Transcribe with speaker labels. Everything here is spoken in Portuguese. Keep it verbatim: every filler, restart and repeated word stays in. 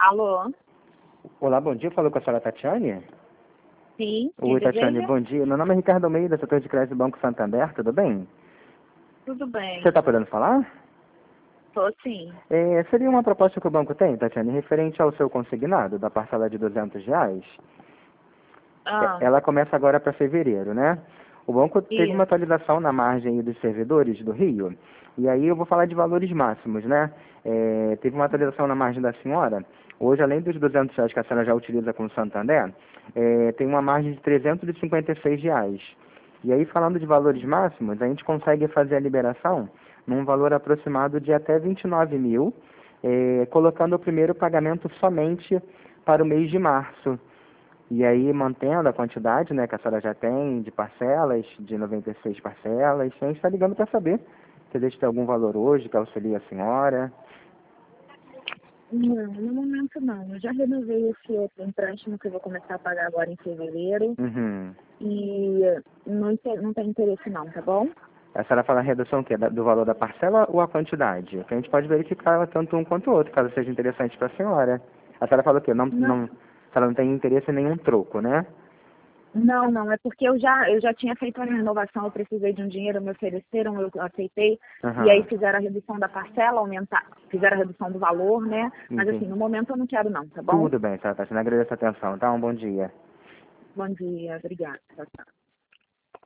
Speaker 1: Alô?
Speaker 2: Olá, bom dia. Falou com a senhora Tatiane?
Speaker 1: Sim, quem
Speaker 2: Oi, Tatiane,
Speaker 1: deseja?
Speaker 2: bom dia. Meu nome é Ricardo Almeida, setor de crédito do Banco Santander, tudo bem?
Speaker 1: Tudo
Speaker 2: Você
Speaker 1: bem.
Speaker 2: está podendo falar?
Speaker 1: Tô sim.
Speaker 2: É, seria uma proposta que o banco tem, Tatiane, referente ao seu consignado, da parcela de duzentos reais. É,
Speaker 1: Ah,
Speaker 2: Ela começa agora para fevereiro, né? O banco teve uma
Speaker 1: isso.
Speaker 2: atualização na margem aí dos servidores do Rio, e aí eu vou falar de valores máximos, né? É, teve uma atualização na margem da senhora. Hoje, além dos duzentos reais que a senhora já utiliza com o Santander, é, tem uma margem de trezentos e cinquenta e seis reais. E aí, falando de valores máximos, a gente consegue fazer a liberação num valor aproximado de até vinte e nove mil, é, colocando o primeiro pagamento somente para o mês de março. E aí, mantendo a quantidade, né, que a senhora já tem de parcelas, de noventa e seis parcelas, a gente está ligando para saber se existe algum valor hoje que auxilie a senhora.
Speaker 1: Não, no momento não. Eu já renovei esse outro empréstimo que eu vou começar a pagar agora em fevereiro
Speaker 2: Uhum.
Speaker 1: e não, inte- não tem interesse não, tá bom?
Speaker 2: A senhora fala a redução o quê? Da- Do valor da parcela ou a quantidade? Que a gente pode verificar tanto um quanto o outro, caso seja interessante para a senhora. A senhora fala o quê? Não,
Speaker 1: Não,
Speaker 2: não, a senhora não tem interesse em nenhum troco, né?
Speaker 1: não, não. É porque eu já, eu já tinha feito a renovação, eu precisei de um dinheiro, me ofereceram, eu aceitei, e aí
Speaker 2: Aham.
Speaker 1: fizeram a redução da parcela, aumentar, fizeram a redução do valor, né? Mas assim,
Speaker 2: Entendi.
Speaker 1: no momento eu não quero não, tá bom?
Speaker 2: Tudo bem, senhora Tatiana. Agradeço a atenção, tá? Um bom dia.
Speaker 1: Bom dia, obrigada. Tchau, tchau.